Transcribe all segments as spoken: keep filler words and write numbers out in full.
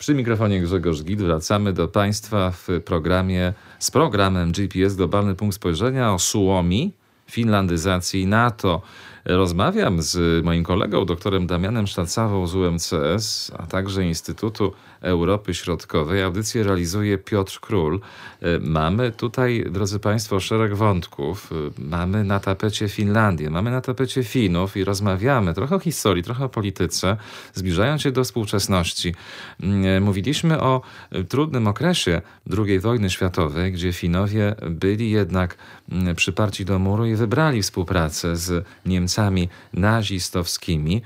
Przy mikrofonie Grzegorz Gid. Wracamy do Państwa w programie z programem G P S Globalny Punkt Spojrzenia o Suomi, finlandyzacji NATO. Rozmawiam z moim kolegą, doktorem Damianem Sztacawą z U M C S, a także Instytutu Europy Środkowej. Audycję realizuje Piotr Król. Mamy tutaj, drodzy Państwo, szereg wątków. Mamy na tapecie Finlandię, mamy na tapecie Finów i rozmawiamy trochę o historii, trochę o polityce, zbliżając się do współczesności. Mówiliśmy o trudnym okresie drugiej wojny światowej, gdzie Finowie byli jednak przyparci do muru i wybrali współpracę z Niemcami nazistowskimi.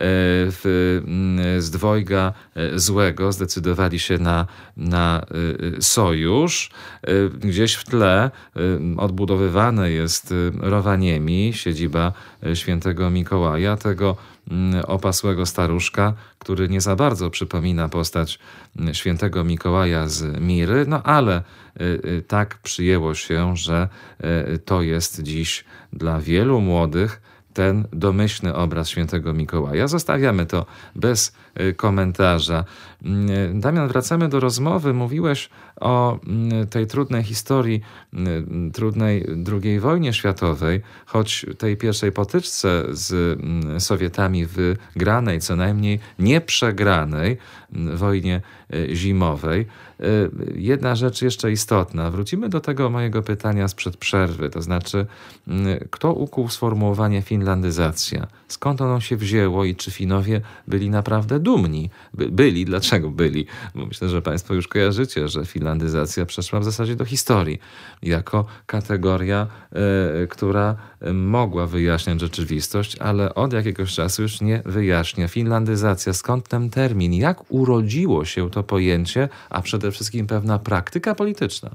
W, z dwojga złego zdecydowali się na, na sojusz. Gdzieś w tle odbudowywane jest Rovaniemi, siedziba świętego Mikołaja, tego opasłego staruszka, który nie za bardzo przypomina postać świętego Mikołaja z Miry, no ale tak przyjęło się, że to jest dziś dla wielu młodych ten domyślny obraz świętego Mikołaja. Zostawiamy to bez komentarza. Damian, wracamy do rozmowy. Mówiłeś o tej trudnej historii, trudnej drugiej wojnie światowej, choć tej pierwszej potyczce z Sowietami wygranej, co najmniej nieprzegranej wojnie zimowej. Jedna rzecz jeszcze istotna. Wrócimy do tego mojego pytania sprzed przerwy, to znaczy kto ukuł sformułowanie finlandyzacja? Skąd ono się wzięło i czy Finowie byli naprawdę dumni? By, byli. Dlaczego byli? Bo myślę, że Państwo już kojarzycie, że finlandyzacja przeszła w zasadzie do historii jako kategoria, y, która mogła wyjaśniać rzeczywistość, ale od jakiegoś czasu już nie wyjaśnia. Finlandyzacja, skąd ten termin? Jak urodziło się to pojęcie, a przede wszystkim pewna praktyka polityczna?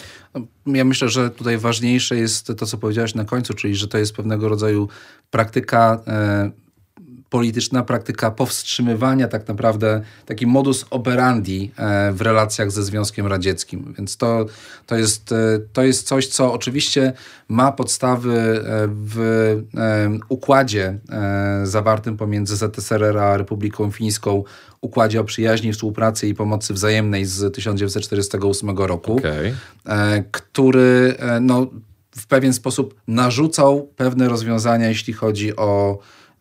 Ja myślę, że tutaj ważniejsze jest to, co powiedziałeś na końcu, czyli że to jest pewnego rodzaju praktyka e, polityczna, praktyka powstrzymywania, tak naprawdę taki modus operandi e, w relacjach ze Związkiem Radzieckim. Więc to, to, jest, e, to jest coś, co oczywiście ma podstawy e, w e, układzie e, zawartym pomiędzy Z S R R a Republiką Fińską, układzie o przyjaźni, współpracy i pomocy wzajemnej z tysiąc dziewięćset czterdziestego ósmego roku, okay. e, który e, no, w pewien sposób narzucał pewne rozwiązania, jeśli chodzi o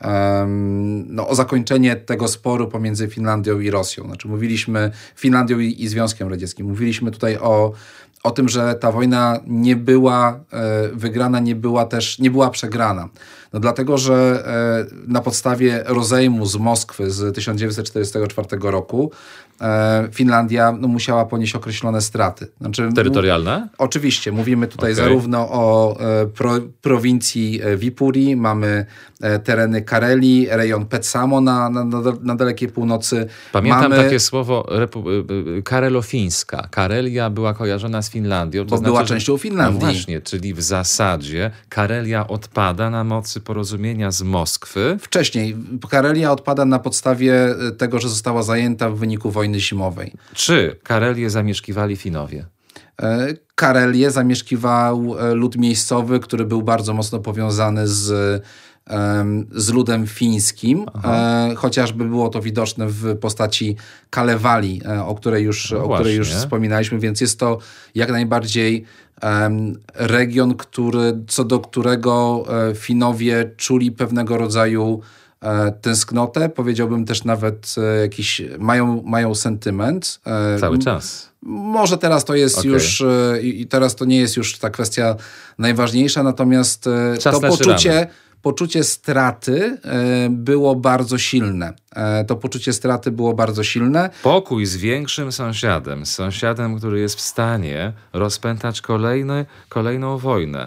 No, o zakończenie tego sporu pomiędzy Finlandią i Rosją. Znaczy mówiliśmy, Finlandią i, i Związkiem Radzieckim. Mówiliśmy tutaj o, o tym, że ta wojna nie była e, wygrana, nie była też, nie była przegrana. No dlatego, że e, na podstawie rozejmu z Moskwy z tysiąc dziewięćset czterdziestego czwartego roku e, Finlandia no, musiała ponieść określone straty. Znaczy, terytorialne? M- oczywiście. Mówimy tutaj okay. zarówno o e, pro, prowincji Wipuri, mamy e, tereny Karelii, rejon Petsamo na, na, na, na dalekiej północy. Pamiętam mamy... takie słowo repu- karelofińska. Karelia była kojarzona z Finlandią. To Bo znaczy, była częścią Finlandii. No właśnie, czyli w zasadzie Karelia odpada na mocy porozumienia z Moskwy. Wcześniej. Karelia odpada na podstawie tego, że została zajęta w wyniku wojny zimowej. Czy Karelię zamieszkiwali Finowie? Karelię zamieszkiwał lud miejscowy, który był bardzo mocno powiązany z z ludem fińskim, Aha. chociażby było to widoczne w postaci Kalewali, o której już, no o której już wspominaliśmy, więc jest to jak najbardziej region, który, co do którego Finowie czuli pewnego rodzaju tęsknotę, powiedziałbym też nawet jakiś, mają, mają sentyment. Cały czas. Może teraz to jest okay. już, i teraz to nie jest już ta kwestia najważniejsza, natomiast Czas to poczucie Poczucie straty było bardzo silne. To poczucie straty było bardzo silne. Pokój z większym sąsiadem, z sąsiadem, który jest w stanie rozpętać kolejny, kolejną wojnę,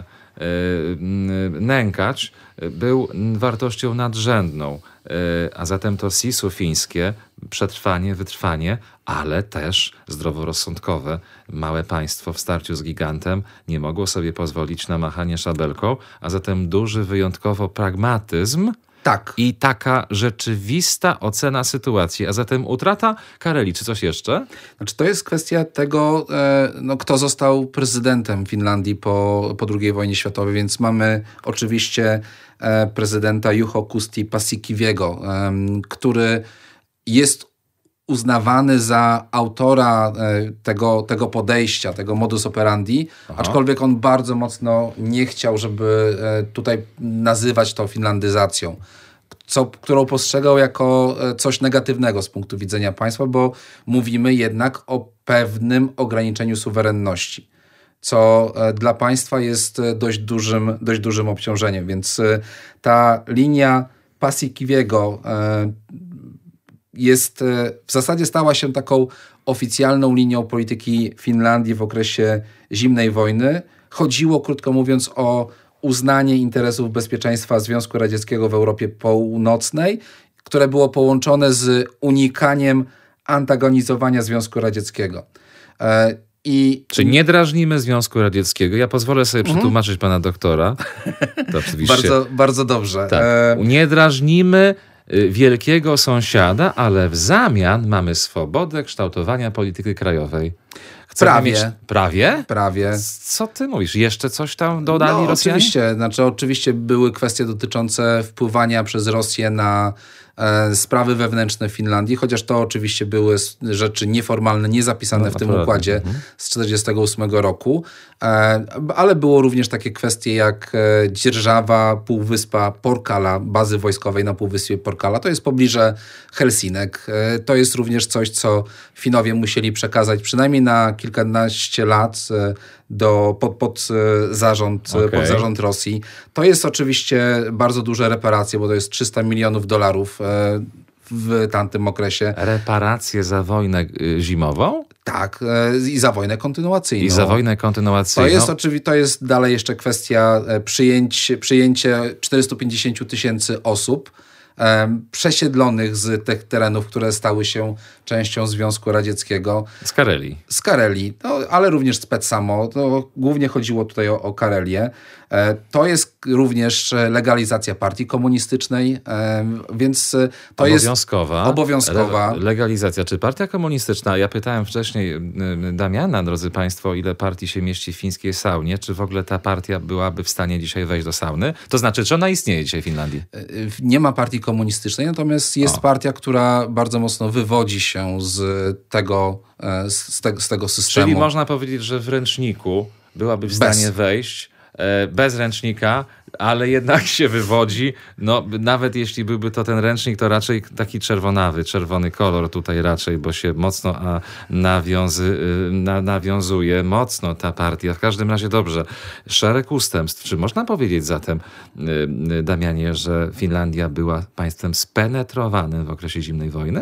nękać, był wartością nadrzędną. A zatem to sisu fińskie, przetrwanie, wytrwanie, ale też zdroworozsądkowe. Małe państwo w starciu z gigantem nie mogło sobie pozwolić na machanie szabelką, a zatem duży wyjątkowo pragmatyzm tak. i taka rzeczywista ocena sytuacji. A zatem utrata Karelii, czy coś jeszcze? Znaczy, to jest kwestia tego, no, kto został prezydentem Finlandii po, po drugiej wojnie światowej, więc mamy oczywiście prezydenta Juho Kusti Paasikiviego, który jest uznawany za autora tego, tego podejścia, tego modus operandi, Aha. aczkolwiek on bardzo mocno nie chciał, żeby tutaj nazywać to finlandyzacją, co, którą postrzegał jako coś negatywnego z punktu widzenia państwa, bo mówimy jednak o pewnym ograniczeniu suwerenności, co dla państwa jest dość dużym, dość dużym obciążeniem. Więc ta linia Paasikiviego jest, w zasadzie stała się taką oficjalną linią polityki Finlandii w okresie zimnej wojny. Chodziło, krótko mówiąc, o uznanie interesów bezpieczeństwa Związku Radzieckiego w Europie Północnej, które było połączone z unikaniem antagonizowania Związku Radzieckiego. I... Czyli nie drażnimy Związku Radzieckiego. Ja pozwolę sobie mhm. przetłumaczyć pana doktora. To oczywiście. bardzo, bardzo dobrze. Tak. Nie drażnimy wielkiego sąsiada, ale w zamian mamy swobodę kształtowania polityki krajowej. Chcemy prawie. Mieć... Prawie? Prawie. Co ty mówisz? Jeszcze coś tam dodali no, Rosjanie? Oczywiście. Znaczy, oczywiście były kwestie dotyczące wpływania przez Rosję na e, sprawy wewnętrzne w Finlandii, chociaż to oczywiście były rzeczy nieformalne, niezapisane no, w tym układzie mhm. z tysiąc dziewięćset czterdziestego ósmego roku, e, ale było również takie kwestie jak e, dzierżawa półwyspa Porkala, bazy wojskowej na półwyspie Porkala. To jest pobliże Helsinek. E, to jest również coś, co Finowie musieli przekazać przynajmniej na kilkanaście lat e, do, pod, pod, zarząd, okay. pod zarząd Rosji. To jest oczywiście bardzo duże reparacje, bo to jest trzysta milionów dolarów w tamtym okresie. Reparacje za wojnę zimową? Tak, i za wojnę kontynuacyjną. I za wojnę kontynuacyjną. To jest oczywiście, to jest dalej jeszcze kwestia przyjęcie, przyjęcie czterystu pięćdziesięciu tysięcy osób przesiedlonych z tych terenów, które stały się częścią Związku Radzieckiego. Z Karelii. Z Karelii, no, ale również z Petsamo. No, głównie chodziło tutaj o, o Karelię. E, to jest również legalizacja partii komunistycznej, e, więc to obowiązkowa. jest obowiązkowa. Le- legalizacja. Czy partia komunistyczna, ja pytałem wcześniej Damiana, drodzy państwo, ile partii się mieści w fińskiej saunie, czy w ogóle ta partia byłaby w stanie dzisiaj wejść do sauny? To znaczy, czy ona istnieje dzisiaj w Finlandii? Nie ma partii komunistycznej, natomiast jest o. partia, która bardzo mocno wywodzi się z tego, z tego, z tego systemu. Czyli można powiedzieć, że w ręczniku byłaby w stanie bez. wejść bez ręcznika, ale jednak się wywodzi. No, nawet jeśli byłby to ten ręcznik, to raczej taki czerwonawy, czerwony kolor tutaj raczej, bo się mocno a, nawiązy, na, nawiązuje mocno ta partia. W każdym razie dobrze. Szereg ustępstw. Czy można powiedzieć zatem, Damianie, że Finlandia była państwem spenetrowanym w okresie zimnej wojny?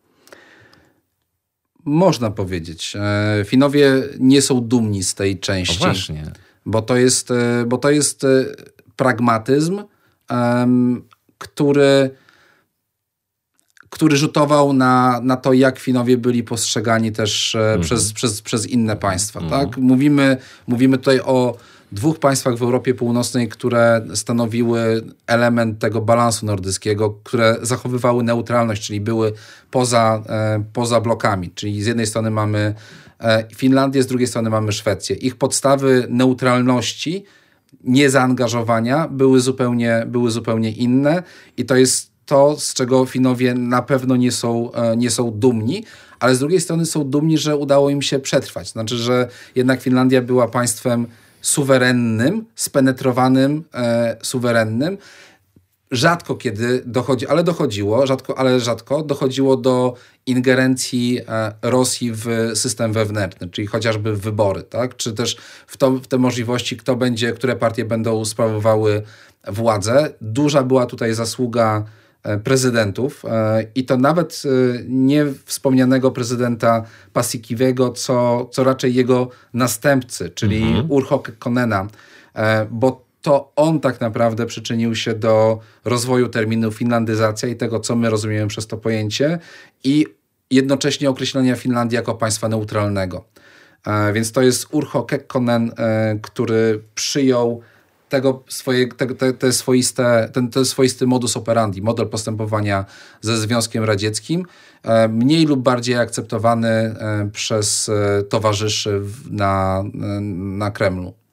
Można powiedzieć. Finowie nie są dumni z tej części. O właśnie. Bo to jest, bo to jest pragmatyzm, um, który, który rzutował na, na to, jak Finowie byli postrzegani też mm. przez, przez, przez inne państwa. Mm. Tak? Mówimy, mówimy tutaj o dwóch państwach w Europie Północnej, które stanowiły element tego balansu nordyckiego, które zachowywały neutralność, czyli były poza, e, poza blokami. Czyli z jednej strony mamy Finlandię, z drugiej strony mamy Szwecję. Ich podstawy neutralności, niezaangażowania były zupełnie, były zupełnie inne i to jest to, z czego Finowie na pewno nie są, nie są dumni, ale z drugiej strony są dumni, że udało im się przetrwać. Znaczy, że jednak Finlandia była państwem suwerennym, spenetrowanym, e, suwerennym. Rzadko kiedy dochodzi, ale dochodziło, rzadko, ale rzadko dochodziło do ingerencji e, Rosji w system wewnętrzny, czyli chociażby w wybory, tak? Czy też w, to, w te możliwości, kto będzie, które partie będą sprawowały władzę. Duża była tutaj zasługa e, prezydentów e, i to nawet e, nie wspomnianego prezydenta Paasikiviego, co, co raczej jego następcy, czyli mhm. Urho Kekkonena, e, bo to on tak naprawdę przyczynił się do rozwoju terminu finlandyzacja i tego, co my rozumiemy przez to pojęcie i jednocześnie określenia Finlandii jako państwa neutralnego. E, więc to jest Urho Kekkonen, e, który przyjął tego swoje, te, te, te swoiste, ten, ten swoisty modus operandi, model postępowania ze Związkiem Radzieckim, e, mniej lub bardziej akceptowany e, przez e, towarzyszy w, na, na Kremlu.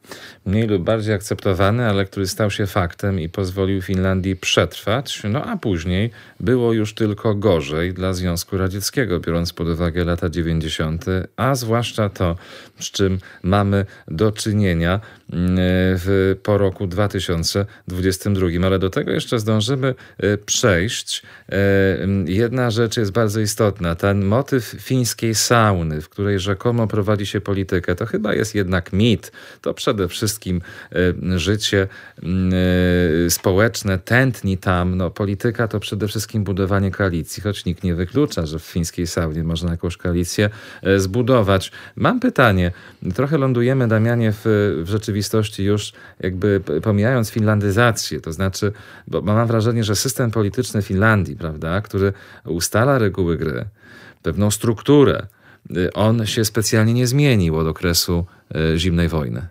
mniej lub bardziej akceptowany, ale który stał się faktem i pozwolił Finlandii przetrwać, no a później było już tylko gorzej dla Związku Radzieckiego, biorąc pod uwagę lata dziewięćdziesiąte, a zwłaszcza to, z czym mamy do czynienia w, po roku dwa tysiące dwudziestym drugim. Ale do tego jeszcze zdążymy przejść. Jedna rzecz jest bardzo istotna. Ten motyw fińskiej sauny, w której rzekomo prowadzi się politykę, to chyba jest jednak mit. To przede wszystkim życie społeczne tętni tam. No, polityka to przede wszystkim budowanie koalicji, choć nikt nie wyklucza, że w fińskiej saunie można jakąś koalicję zbudować. Mam pytanie. Trochę lądujemy, Damianie, w, w rzeczywistości już jakby pomijając finlandyzację, to znaczy, bo mam wrażenie, że system polityczny Finlandii, prawda, który ustala reguły gry, pewną strukturę, on się specjalnie nie zmienił od okresu zimnej wojny.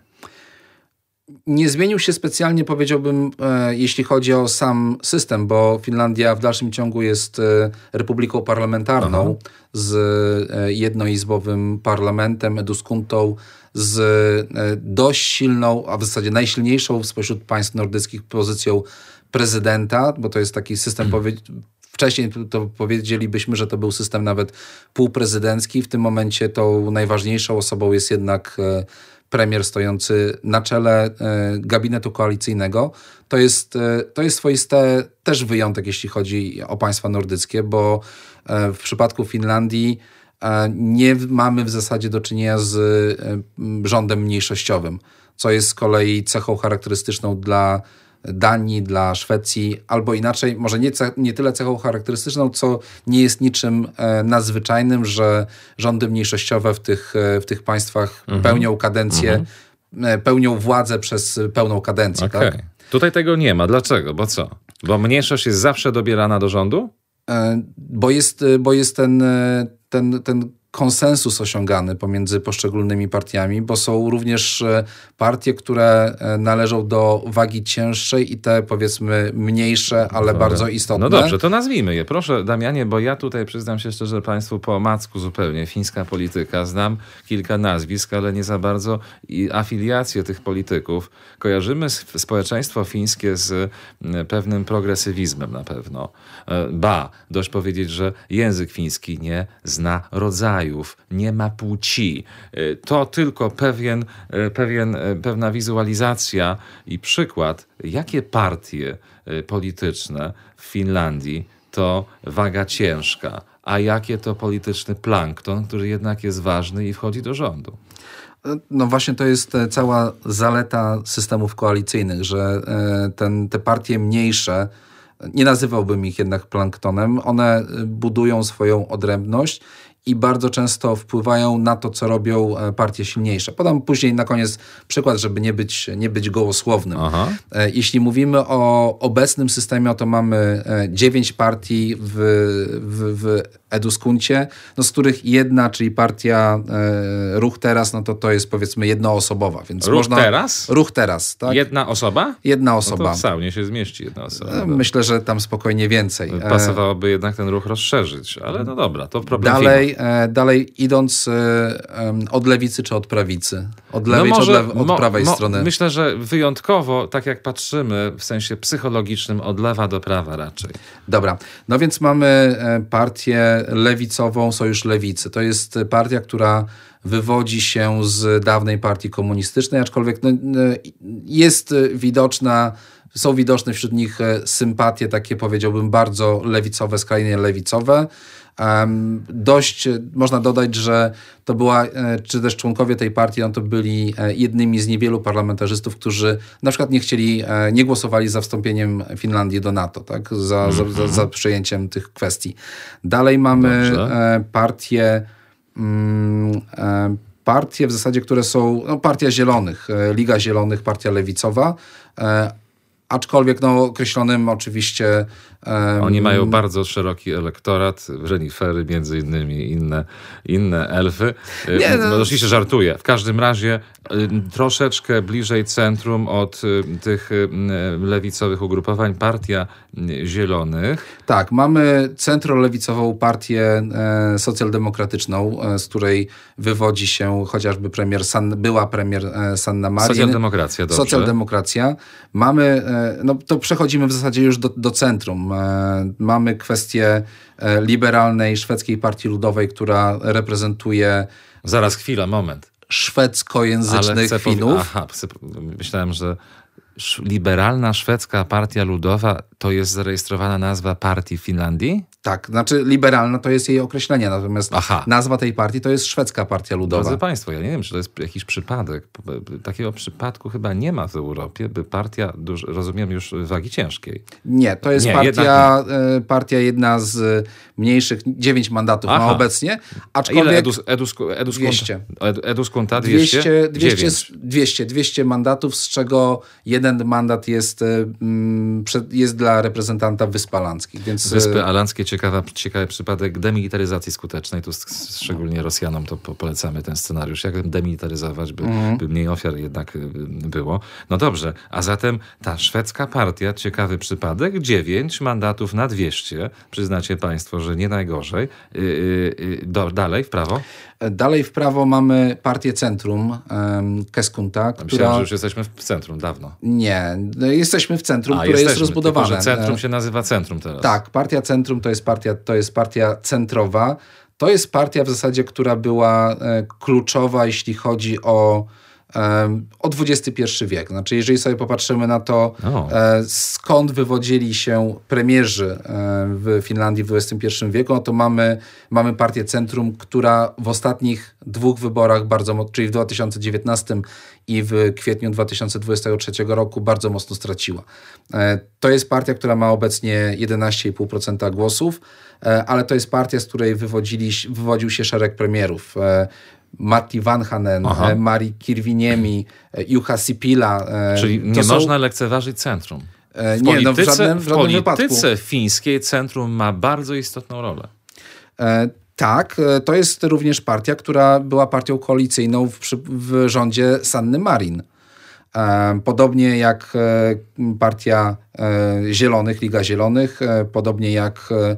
Nie zmienił się specjalnie, powiedziałbym, e, jeśli chodzi o sam system, bo Finlandia w dalszym ciągu jest e, republiką parlamentarną. Aha. Z e, jednoizbowym parlamentem, eduskuntą, z e, dość silną, a w zasadzie najsilniejszą spośród państw nordyckich pozycją prezydenta, bo to jest taki system, hmm. powie- wcześniej to powiedzielibyśmy, że to był system nawet półprezydencki. W tym momencie tą najważniejszą osobą jest jednak e, premier stojący na czele e, gabinetu koalicyjnego. To jest, e, to jest swoisty też wyjątek, jeśli chodzi o państwa nordyckie, bo e, w przypadku Finlandii e, nie mamy w zasadzie do czynienia z e, rządem mniejszościowym, co jest z kolei cechą charakterystyczną dla Danii, dla Szwecji, albo inaczej, może nie, ce- nie tyle cechą charakterystyczną, co nie jest niczym e, nadzwyczajnym, że rządy mniejszościowe w tych, e, w tych państwach mhm. pełnią kadencję, mhm. e, pełnią władzę przez pełną kadencję. Okay. Tak? Tutaj tego nie ma. Dlaczego? Bo co? Bo mniejszość jest zawsze dobierana do rządu? E, bo jest, bo jest ten, ten, ten konsensus osiągany pomiędzy poszczególnymi partiami, bo są również partie, które należą do wagi cięższej i te, powiedzmy, mniejsze, ale Dobra. bardzo istotne. No dobrze, to nazwijmy je. Proszę, Damianie, bo ja tutaj przyznam się szczerze Państwu po omacku zupełnie. Fińska polityka. Znam kilka nazwisk, ale nie za bardzo i afiliacje tych polityków. Kojarzymy społeczeństwo fińskie z pewnym progresywizmem na pewno. Ba, dość powiedzieć, że język fiński nie zna rodzaju, nie ma płci. To tylko pewien, pewien, pewna wizualizacja i przykład, jakie partie polityczne w Finlandii to waga ciężka, a jakie to polityczny plankton, który jednak jest ważny i wchodzi do rządu. No właśnie to jest cała zaleta systemów koalicyjnych, że ten, te partie mniejsze, nie nazywałbym ich jednak planktonem, one budują swoją odrębność i bardzo często wpływają na to, co robią partie silniejsze. Podam później na koniec przykład, żeby nie być, nie być gołosłownym. Aha. Jeśli mówimy o obecnym systemie, to mamy dziewięć partii w, w, w Eduskuncie, no z których jedna, czyli partia e, Ruch Teraz, no to to jest powiedzmy jednoosobowa. Więc Ruch można, Teraz? Ruch Teraz, tak. Jedna osoba? Jedna osoba. No to w saunie się zmieści jedna osoba. E, myślę, że tam spokojnie więcej. Pasowałoby e, jednak ten ruch rozszerzyć, ale no dobra, to problem Dalej, e, dalej idąc e, od lewicy czy od prawicy? Od lewej no może, czy od, lew- od mo, prawej mo, strony? Myślę, że wyjątkowo, tak jak patrzymy w sensie psychologicznym, od lewa do prawa raczej. Dobra, no więc mamy partię lewicową, Sojusz Lewicy. To jest partia, która wywodzi się z dawnej partii komunistycznej, aczkolwiek no, jest widoczna, są widoczne wśród nich sympatie takie, powiedziałbym, bardzo lewicowe, skrajnie lewicowe. Um, dość można dodać, że to była, czy też członkowie tej partii, no to byli jednymi z niewielu parlamentarzystów, którzy na przykład nie chcieli, nie głosowali za wstąpieniem Finlandii do NATO, tak? za, mm-hmm. za, za, za przyjęciem tych kwestii. Dalej mamy Dobrze. partie, um, partie w zasadzie, które są, no, Partia Zielonych, Liga Zielonych, Partia Lewicowa, aczkolwiek no, określonym oczywiście Um, Oni mają bardzo szeroki elektorat, renifery między innymi, inne, inne elfy. Nie, no, no, oczywiście żartuję. W każdym razie troszeczkę bliżej centrum od tych lewicowych ugrupowań Partia Zielonych. Tak, mamy centrolewicową partię e, socjaldemokratyczną, e, z której wywodzi się chociażby premier San, była premier e, Sanna Marin. Socjaldemokracja, dobrze. Socjaldemokracja. Mamy, e, no to przechodzimy w zasadzie już do, do centrum. E, mamy kwestię e, liberalnej szwedzkiej partii ludowej, która reprezentuje... Zaraz, chwila, moment. Szwedzkojęzycznych Ale Finów. Powi- Aha, myślałem, że liberalna szwedzka partia ludowa to jest zarejestrowana nazwa partii w Finlandii? Tak, znaczy liberalna to jest jej określenie, natomiast Aha. nazwa tej partii to jest szwedzka partia ludowa. Drodzy Państwo, ja nie wiem, czy to jest jakiś przypadek. Takiego przypadku chyba nie ma w Europie, by partia, rozumiem już wagi ciężkiej. Nie, to jest nie, partia, nie. partia jedna z mniejszych, dziewięć mandatów Aha. ma obecnie. Aczkolwiek ile edus, edus, edus dwieście. Edus Konta dwieście? dwieście, dwieście, dwieście, dwieście mandatów, z czego jeden mandat jest, jest dla reprezentanta Wysp Alandzkich. Więc... Wyspy Alandzkie, ciekawa, ciekawy przypadek demilitaryzacji skutecznej. Tu szczególnie Rosjanom to polecamy ten scenariusz. Jak demilitaryzować, by, mm. by mniej ofiar jednak było. No dobrze, a zatem ta szwedzka partia, ciekawy przypadek, dziewięć mandatów na dwieście. Przyznacie Państwo, że nie najgorzej. Yy, yy, do, dalej w prawo? Dalej w prawo mamy partię Centrum um, Keskunta, która... Myślałem, że już jesteśmy w centrum dawno. Nie, jesteśmy w centrum, A, które jesteśmy, jest rozbudowane. Tylko, że centrum się nazywa centrum teraz. Tak, partia Centrum to jest partia, to jest partia centrowa. To jest partia w zasadzie, która była e, kluczowa, jeśli chodzi o o dwudziesty pierwszy wiek. Znaczy, jeżeli sobie popatrzymy na to, e, skąd wywodzili się premierzy e, w Finlandii w dwudziestym pierwszym wieku, no to mamy, mamy partię Centrum, która w ostatnich dwóch wyborach, bardzo, czyli w dwa tysiące dziewiętnastym i w kwietniu dwa tysiące dwudziestego trzeciego roku bardzo mocno straciła. E, to jest partia, która ma obecnie jedenaście i pół procent głosów, e, ale to jest partia, z której wywodzili, wywodził się szereg premierów. E, Matti Vanhanen, Aha. Mari Kirviniemi, Juha Sipilä. Czyli nie są... można lekceważyć centrum. W nie, polityce, no w żadnym, w żadnym w polityce wypadku. fińskiej centrum ma bardzo istotną rolę. E, tak, to jest również partia, która była partią koalicyjną w, w rządzie Sanny Marin. E, podobnie jak e, partia e, Zielonych, Liga Zielonych, e, podobnie jak e,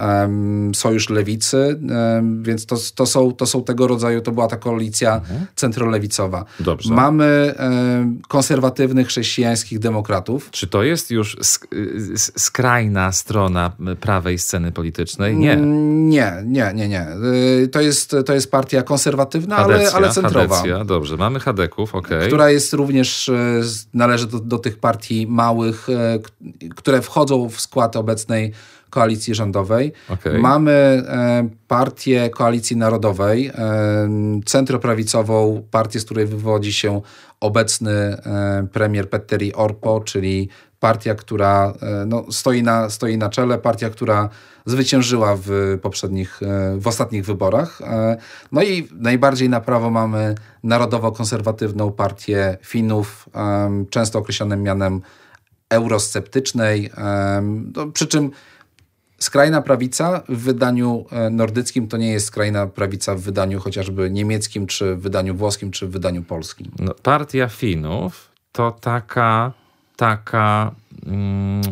Sojusz Lewicy, więc to, to, są, to są tego rodzaju, to była ta koalicja mhm. centrolewicowa. Dobrze. Mamy konserwatywnych chrześcijańskich demokratów. Czy to jest już sk- skrajna strona prawej sceny politycznej? Nie. Nie, nie, nie, nie. To jest, to jest partia konserwatywna, Hadecja, ale, ale centrowa. Hadecja, dobrze. Mamy Hadeków, okej. Okay. Która jest również, należy do, do tych partii małych, które wchodzą w skład obecnej koalicji rządowej. Okay. Mamy e, partię Koalicji Narodowej, e, centroprawicową partię, z której wywodzi się obecny e, premier Petteri Orpo, czyli partia, która e, no, stoi, na, stoi na czele, partia, która zwyciężyła w poprzednich, e, w ostatnich wyborach. E, no i najbardziej na prawo mamy narodowo-konserwatywną partię Finów, e, często określonym mianem eurosceptycznej, e, no, przy czym skrajna prawica w wydaniu nordyckim to nie jest skrajna prawica w wydaniu chociażby niemieckim, czy w wydaniu włoskim, czy w wydaniu polskim. No, partia Finów to taka, taka mm,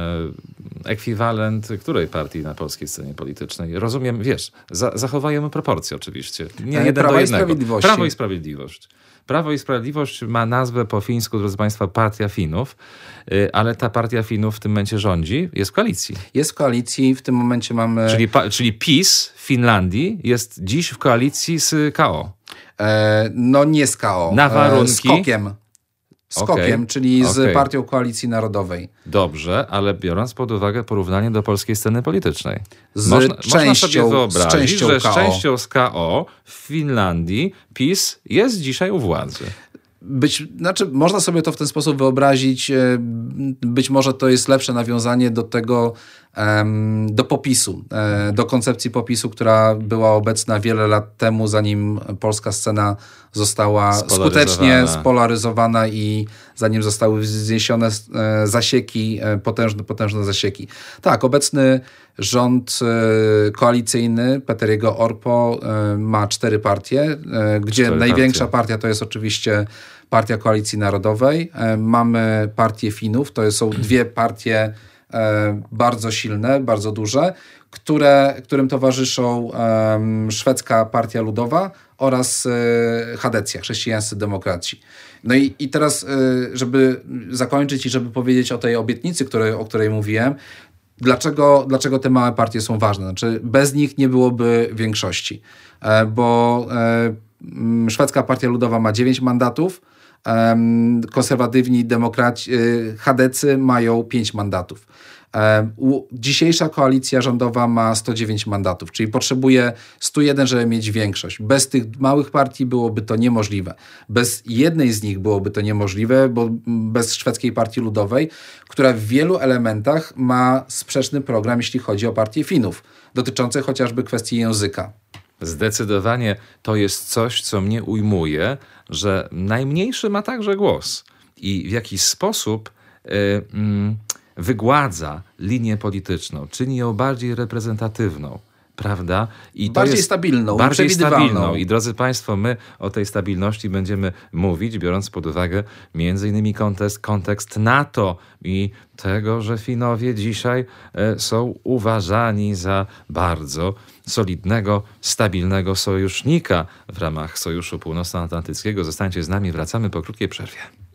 e, ekwiwalent której partii na polskiej scenie politycznej? Rozumiem, wiesz, za, zachowajmy proporcje oczywiście. Nie jeden Prawo do i jednego. Sprawiedliwości. Prawo i Sprawiedliwość. Prawo i Sprawiedliwość ma nazwę po fińsku, drodzy Państwa, Partia Finów, ale ta Partia Finów w tym momencie rządzi, jest w koalicji. Jest w koalicji, w tym momencie mamy... Czyli, czyli PiS w Finlandii jest dziś w koalicji z K O. E, no nie z K O. Na warunki... E, z Kokiem. Z Kokiem, okay. czyli z okay. Partią Koalicji Narodowej. Dobrze, ale biorąc pod uwagę porównanie do polskiej sceny politycznej. Z można, częścią, można sobie wyobrazić, z częścią że K O. z częścią z K O w Finlandii PiS jest dzisiaj u władzy. Być, znaczy, można sobie to w ten sposób wyobrazić. Być może to jest lepsze nawiązanie do tego, do popisu, do koncepcji popisu, która była obecna wiele lat temu, zanim polska scena została skutecznie spolaryzowana i zanim zostały zniesione zasieki, potężne, potężne zasieki. Tak, obecny rząd koalicyjny Peteriego Orpo ma cztery partie, gdzie cztery największa partie. partia to jest oczywiście Partia Koalicji Narodowej. Mamy partię Finów, to są dwie partie bardzo silne, bardzo duże, które, którym towarzyszą um, szwedzka Partia Ludowa oraz y, Chadecja, chrześcijańscy demokraci. No i, i teraz, y, żeby zakończyć i żeby powiedzieć o tej obietnicy, której, o której mówiłem, dlaczego, dlaczego te małe partie są ważne? Znaczy, bez nich nie byłoby większości, e, bo e, szwedzka Partia Ludowa ma dziewięć mandatów, konserwatywni demokraci, chadecy mają pięć mandatów. Dzisiejsza koalicja rządowa ma sto dziewięć mandatów, czyli potrzebuje sto jeden, żeby mieć większość. Bez tych małych partii byłoby to niemożliwe. Bez jednej z nich byłoby to niemożliwe, bo bez szwedzkiej Partii Ludowej, która w wielu elementach ma sprzeczny program, jeśli chodzi o partię Finów, dotyczący chociażby kwestii języka. Zdecydowanie to jest coś, co mnie ujmuje, że najmniejszy ma także głos i w jakiś sposób y, y, wygładza linię polityczną, czyni ją bardziej reprezentatywną, prawda? I bardziej to jest stabilną, bardziej stabilną. I drodzy Państwo, my o tej stabilności będziemy mówić, biorąc pod uwagę między innymi kontekst, kontekst NATO i tego, że Finowie dzisiaj e, są uważani za bardzo solidnego, stabilnego sojusznika w ramach Sojuszu Północnoatlantyckiego. Zostańcie z nami, wracamy po krótkiej przerwie.